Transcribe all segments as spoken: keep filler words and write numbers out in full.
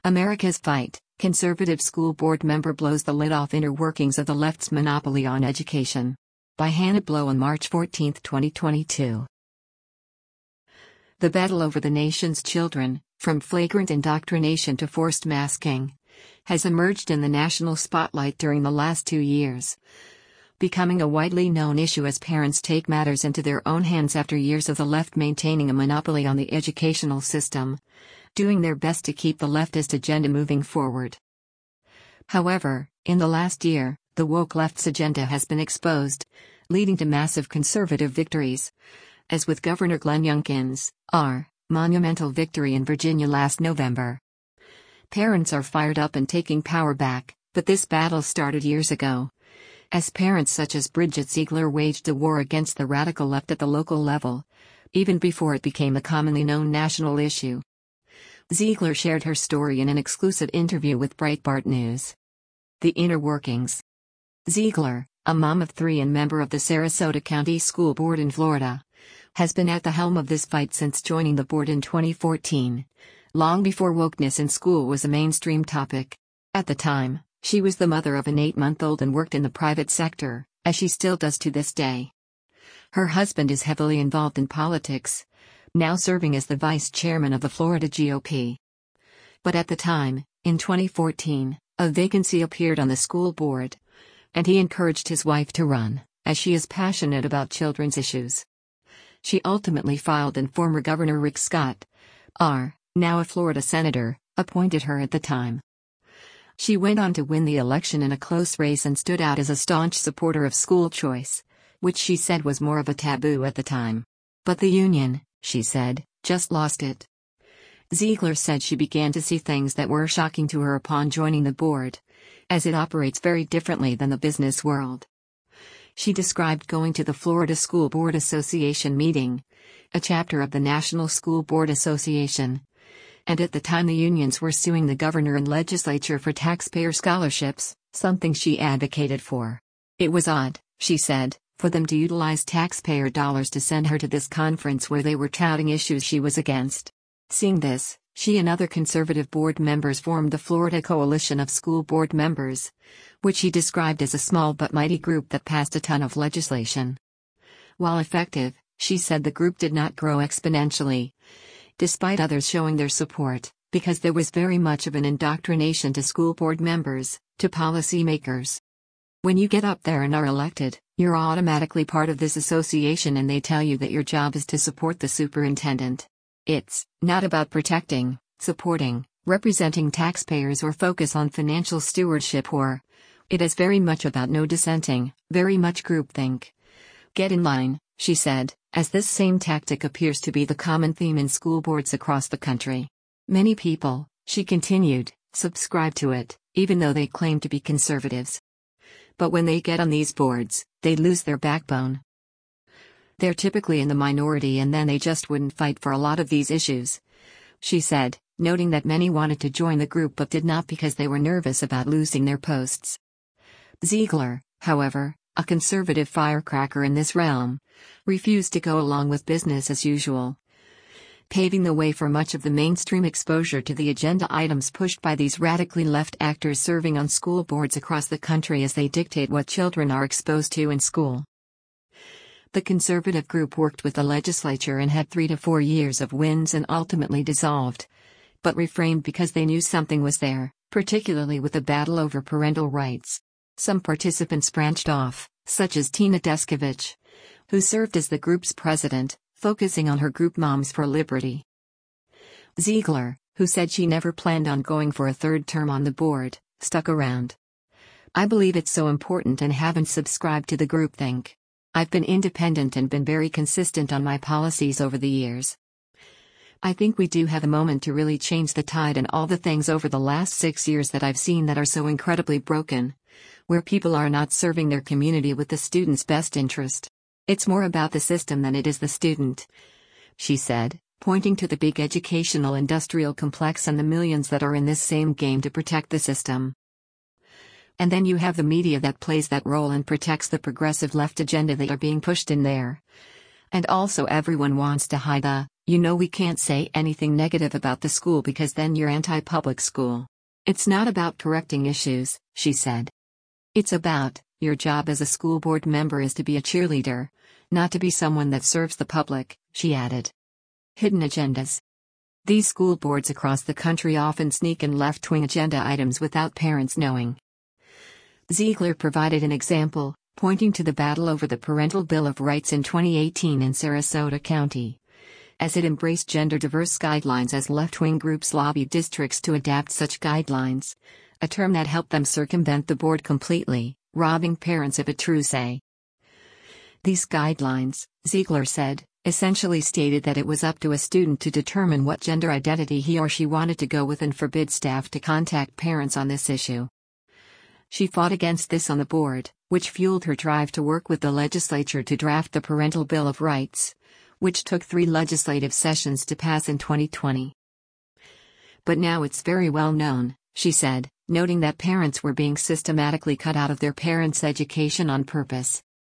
America's Fight, conservative school board member blows the lid off inner workings of the left's monopoly on education. By Hannah Blow on March fourteenth, twenty twenty-two. The battle over the nation's children, from flagrant indoctrination to forced masking, has emerged in the national spotlight during the last two years, becoming a widely known issue as parents take matters into their own hands after years of the left maintaining a monopoly on the educational system, doing their best to keep the leftist agenda moving forward. However, in the last year, the woke left's agenda has been exposed, leading to massive conservative victories, as with Governor Glenn Youngkin's R. monumental victory in Virginia last November. Parents are fired up and taking power back, but this battle started years ago, as parents such as Bridget Ziegler waged a war against the radical left at the local level, even before it became a commonly known national issue. Ziegler shared her story in an exclusive interview with Breitbart News. The inner workings. Ziegler, a mom of three and member of the Sarasota County School Board in Florida, has been at the helm of this fight since joining the board in twenty fourteen, long before wokeness in school was a mainstream topic. At the time, she was the mother of an eight-month-old and worked in the private sector, as she still does to this day. Her husband is heavily involved in politics, now serving as the vice chairman of the Florida G O P. But at the time, in twenty fourteen, a vacancy appeared on the school board, and he encouraged his wife to run, as she is passionate about children's issues. She ultimately filed and former Governor Rick Scott, R., now a Florida senator, appointed her at the time. She went on to win the election in a close race and stood out as a staunch supporter of school choice, which she said was more of a taboo at the time. But the union, she said, just lost it. Ziegler said she began to see things that were shocking to her upon joining the board, as it operates very differently than the business world. She described going to the Florida School Board Association meeting, a chapter of the National School Board Association, and at the time the unions were suing the governor and legislature for taxpayer scholarships, something she advocated for. It was odd, she said, for them to utilize taxpayer dollars to send her to this conference where they were touting issues she was against. Seeing this, she and other conservative board members formed the Florida Coalition of School Board Members, which she described as a small but mighty group that passed a ton of legislation. While effective, she said the group did not grow exponentially, despite others showing their support, because there was very much of an indoctrination to school board members, to policymakers. When you get up there and are elected, you're automatically part of this association and they tell you that your job is to support the superintendent. It's not about protecting, supporting, representing taxpayers or focus on financial stewardship or. It is very much about no dissenting, very much groupthink. Get in line, she said, as this same tactic appears to be the common theme in school boards across the country. Many people, she continued, subscribe to it, even though they claim to be conservatives. But when they get on these boards, they lose their backbone. They're typically in the minority and then they just wouldn't fight for a lot of these issues, she said, noting that many wanted to join the group but did not because they were nervous about losing their posts. Ziegler, however, a conservative firecracker in this realm, refused to go along with business as usual, paving the way for much of the mainstream exposure to the agenda items pushed by these radically left actors serving on school boards across the country as they dictate what children are exposed to in school. The conservative group worked with the legislature and had three to four years of wins and ultimately dissolved, but reframed because they knew something was there, particularly with the battle over parental rights. Some participants branched off, such as Tina Descovich, who served as the group's president, focusing on her group Moms for Liberty. Ziegler, who said she never planned on going for a third term on the board, stuck around. I believe it's so important and haven't subscribed to the groupthink. I've been independent and been very consistent on my policies over the years. I think we do have a moment to really change the tide and all the things over the last six years that I've seen that are so incredibly broken, where people are not serving their community with the student's best interest. It's more about the system than it is the student, she said, pointing to the big educational industrial complex and the millions that are in this same game to protect the system. And then you have the media that plays that role and protects the progressive left agenda that are being pushed in there. And also everyone wants to hide the You know, we can't say anything negative about the school because then you're anti-public school. It's not about correcting issues, she said. It's about, your job as a school board member is to be a cheerleader, not to be someone that serves the public, she added. Hidden agendas. These school boards across the country often sneak in left-wing agenda items without parents knowing. Ziegler provided an example, pointing to the battle over the Parental Bill of Rights in twenty eighteen in Sarasota County. As it embraced gender-diverse guidelines as left-wing groups lobbied districts to adapt such guidelines, a term that helped them circumvent the board completely, robbing parents of a true say. These guidelines, Ziegler said, essentially stated that it was up to a student to determine what gender identity he or she wanted to go with and forbid staff to contact parents on this issue. She fought against this on the board, which fueled her drive to work with the legislature to draft the Parental Bill of Rights, which took three legislative sessions to pass in twenty twenty. But now it's very well known, she said, noting that parents were being systematically cut out of their parents' education on purpose.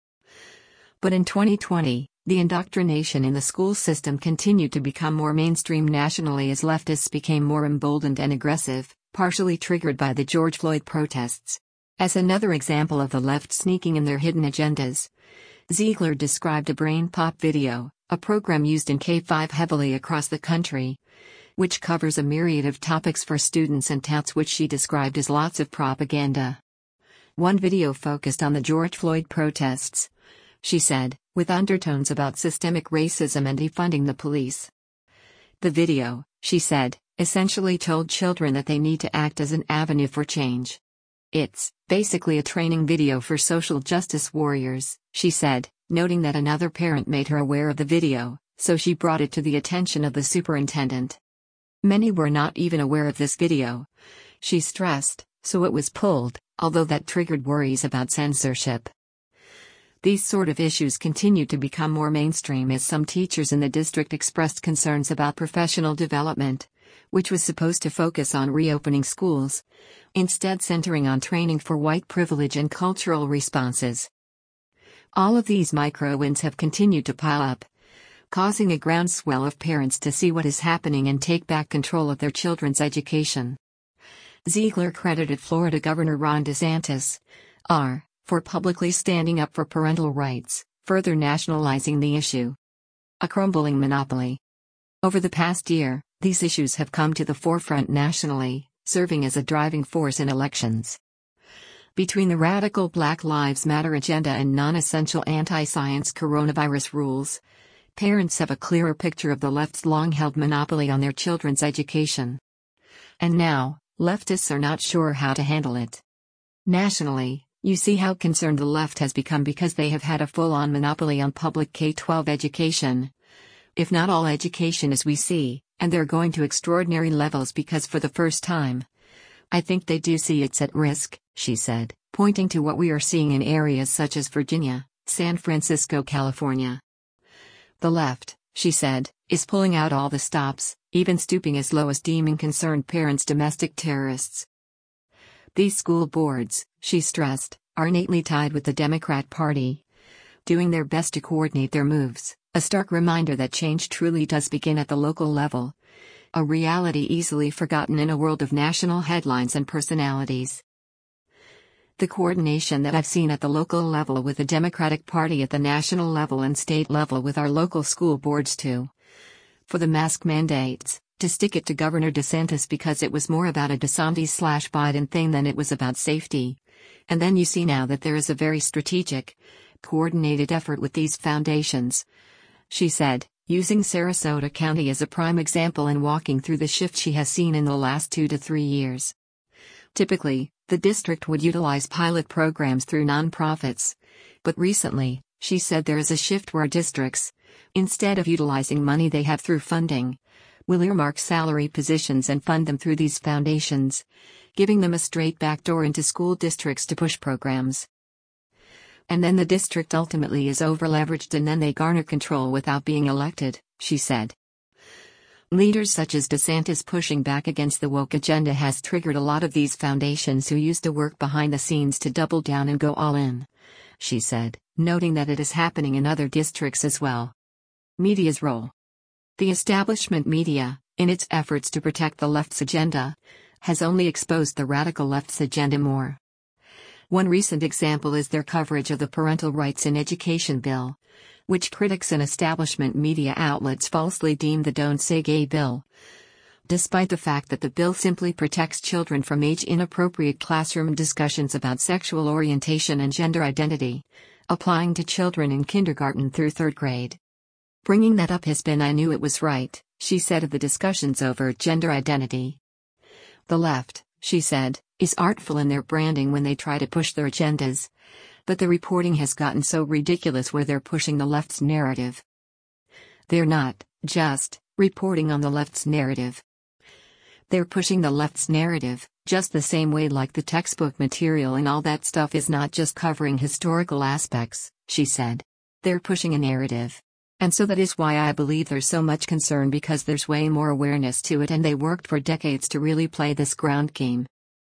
But in twenty twenty, the indoctrination in the school system continued to become more mainstream nationally as leftists became more emboldened and aggressive, partially triggered by the George Floyd protests. As another example of the left sneaking in their hidden agendas, Ziegler described a Brain Pop video, a program used in K five heavily across the country, which covers a myriad of topics for students and touts which she described as lots of propaganda. One video focused on the George Floyd protests, she said, with undertones about systemic racism and defunding the police. The video, she said, essentially told children that they need to act as an avenue for change. It's basically a training video for social justice warriors, she said, noting that another parent made her aware of the video, so she brought it to the attention of the superintendent. Many were not even aware of this video, she stressed, so it was pulled, although that triggered worries about censorship. These sort of issues continued to become more mainstream as some teachers in the district expressed concerns about professional development, which was supposed to focus on reopening schools, instead centering on training for white privilege and cultural responses. All of these micro-wins have continued to pile up, causing a groundswell of parents to see what is happening and take back control of their children's education. Ziegler credited Florida Governor Ron DeSantis, R, for publicly standing up for parental rights, further nationalizing the issue. A crumbling monopoly. Over the past year, these issues have come to the forefront nationally, serving as a driving force in elections. Between the radical Black Lives Matter agenda and non-essential anti-science coronavirus rules, parents have a clearer picture of the left's long-held monopoly on their children's education. And now, leftists are not sure how to handle it. Nationally, you see how concerned the left has become because they have had a full-on monopoly on public K twelve education. If not all education as we see, and they're going to extraordinary levels because for the first time, I think they do see it's at risk, she said, pointing to what we are seeing in areas such as Virginia, San Francisco, California. The left, she said, is pulling out all the stops, even stooping as low as deeming concerned parents domestic terrorists. These school boards, she stressed, are innately tied with the Democrat Party, doing their best to coordinate their moves, a stark reminder that change truly does begin at the local level, a reality easily forgotten in a world of national headlines and personalities. The coordination that I've seen at the local level with the Democratic Party at the national level and state level with our local school boards too. For the mask mandates, to stick it to Governor DeSantis because it was more about a DeSantis-slash-Biden thing than it was about safety. And then you see now that there is a very strategic, coordinated effort with these foundations, she said, using Sarasota County as a prime example and walking through the shift she has seen in the last two to three years. Typically, the district would utilize pilot programs through nonprofits. But recently, she said there is a shift where districts, instead of utilizing money they have through funding, will earmark salary positions and fund them through these foundations, giving them a straight backdoor into school districts to push programs. And then the district ultimately is overleveraged and then they garner control without being elected, she said. Leaders such as DeSantis pushing back against the woke agenda has triggered a lot of these foundations who used to work behind the scenes to double down and go all in, she said, noting that it is happening in other districts as well. Media's role. The establishment media, in its efforts to protect the left's agenda, has only exposed the radical left's agenda more. One recent example is their coverage of the Parental Rights in Education bill, which critics and establishment media outlets falsely deem the Don't Say Gay bill. Despite the fact that the bill simply protects children from age-inappropriate classroom discussions about sexual orientation and gender identity, applying to children in kindergarten through third grade. Bringing that up has been "I knew it was right," she said of the discussions over gender identity. The left, she said, is artful in their branding when they try to push their agendas. But the reporting has gotten so ridiculous where they're pushing the left's narrative. They're not just reporting on the left's narrative. They're pushing the left's narrative, just the same way like the textbook material and all that stuff is not just covering historical aspects, she said. They're pushing a narrative. And so that is why I believe there's so much concern, because there's way more awareness to it, and they worked for decades to really play this ground game.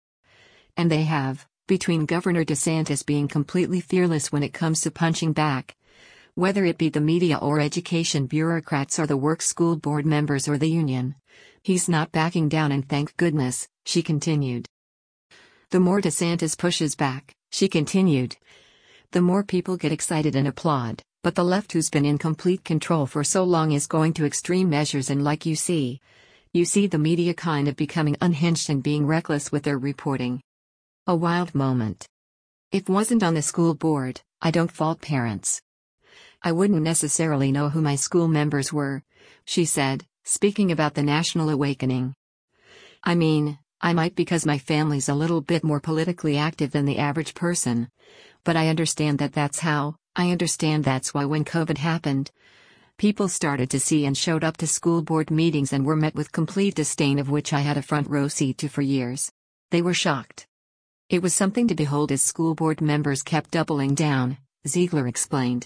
And they have, between Governor DeSantis being completely fearless when it comes to punching back, whether it be the media or education bureaucrats or the work school board members or the union. He's not backing down, and thank goodness, she continued. The more DeSantis pushes back, she continued, the more people get excited and applaud. But the left, who's been in complete control for so long, is going to extreme measures, and like you see, you see the media kind of becoming unhinged and being reckless with their reporting. A wild moment. If it wasn't on the school board, I don't fault parents. I wouldn't necessarily know who my school members were, she said, speaking about the national awakening. I mean, I might, because my family's a little bit more politically active than the average person. But I understand that that's how. I understand that's why when COVID happened, people started to see and showed up to school board meetings and were met with complete disdain, of which I had a front row seat to for years. They were shocked. It was something to behold as school board members kept doubling down, Ziegler explained.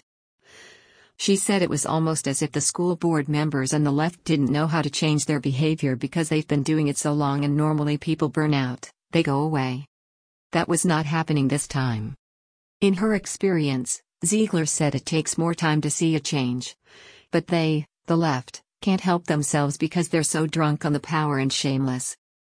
She said it was almost as if the school board members and the left didn't know how to change their behavior because they've been doing it so long, and normally people burn out, they go away. That was not happening this time. In her experience, Ziegler said it takes more time to see a change. But they, the left, can't help themselves because they're so drunk on the power and shameless.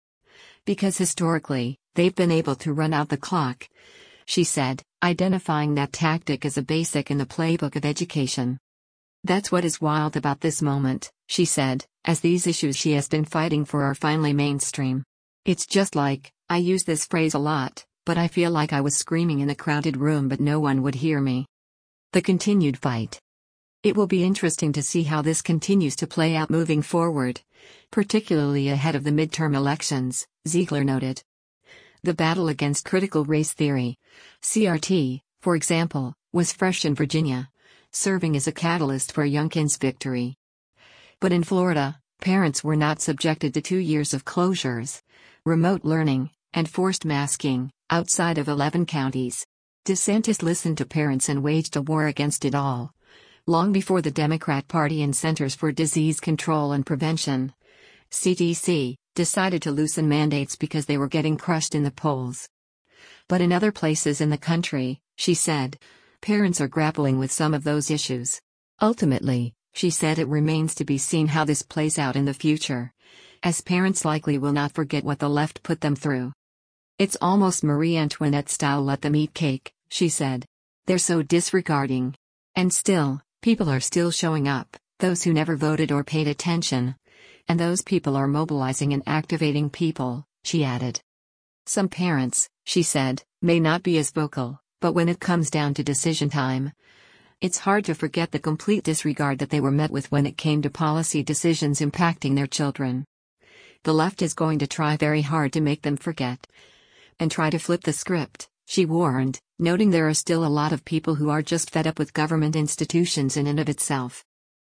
Because historically, they've been able to run out the clock, she said, identifying that tactic as a basic in the playbook of education. That's what is wild about this moment, she said, as these issues she has been fighting for are finally mainstream. It's just like, I use this phrase a lot, but I feel like I was screaming in a crowded room but no one would hear me. The continued fight. It will be interesting to see how this continues to play out moving forward, particularly ahead of the midterm elections, Ziegler noted. The battle against critical race theory, C R T, for example, was fresh in Virginia, serving as a catalyst for Youngkin's victory. But in Florida, parents were not subjected to two years of closures, remote learning, and forced masking, outside of eleven counties. DeSantis listened to parents and waged a war against it all. Long before the Democrat Party and Centers for Disease Control and Prevention, C D C, decided to loosen mandates because they were getting crushed in the polls. But in other places in the country, she said, parents are grappling with some of those issues. Ultimately, she said, it remains to be seen how this plays out in the future, as parents likely will not forget what the left put them through. It's almost Marie Antoinette style, let them eat cake, she said. They're so disregarding. And still, people are still showing up, those who never voted or paid attention. And those people are mobilizing and activating people, she added. Some parents, she said, may not be as vocal, but when it comes down to decision time, it's hard to forget the complete disregard that they were met with when it came to policy decisions impacting their children. The left is going to try very hard to make them forget. And try to flip the script, she warned, noting there are still a lot of people who are just fed up with government institutions in and of itself.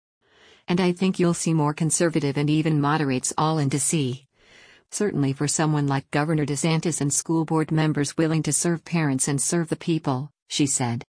And I think you'll see more conservative and even moderates all in D C. Certainly for someone like Governor DeSantis and school board members willing to serve parents and serve the people, she said.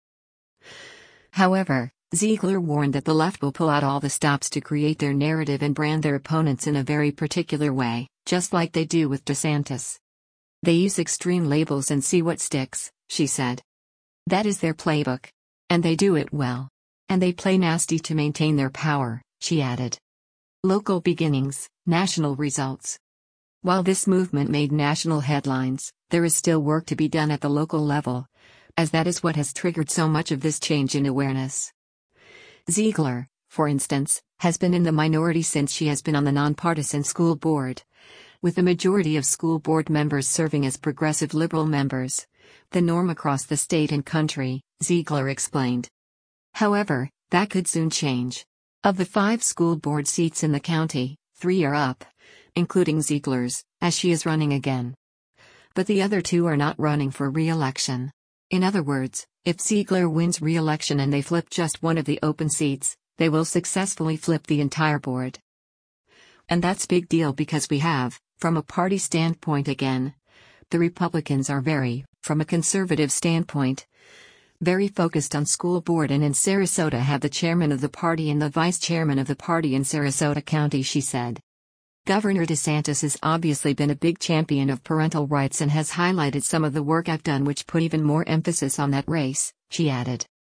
However, Ziegler warned that the left will pull out all the stops to create their narrative and brand their opponents in a very particular way, just like they do with DeSantis. They use extreme labels and see what sticks, she said. That is their playbook. And they do it well. And they play nasty to maintain their power, she added. Local beginnings, national results. While this movement made national headlines, there is still work to be done at the local level, as that is what has triggered so much of this change in awareness. Ziegler, for instance, has been in the minority since she has been on the nonpartisan school board, with the majority of school board members serving as progressive liberal members, the norm across the state and country, Ziegler explained. However, that could soon change. Of the five school board seats in the county, three are up, including Ziegler's, as she is running again. But the other two are not running for re-election. In other words, if Ziegler wins re-election and they flip just one of the open seats, they will successfully flip the entire board. And that's big deal because we have, from a party standpoint again, the Republicans are very, from a conservative standpoint, very focused on school board, and in Sarasota have the chairman of the party and the vice chairman of the party in Sarasota County, she said. Governor DeSantis has obviously been a big champion of parental rights and has highlighted some of the work I've done which put even more emphasis on that race, she added.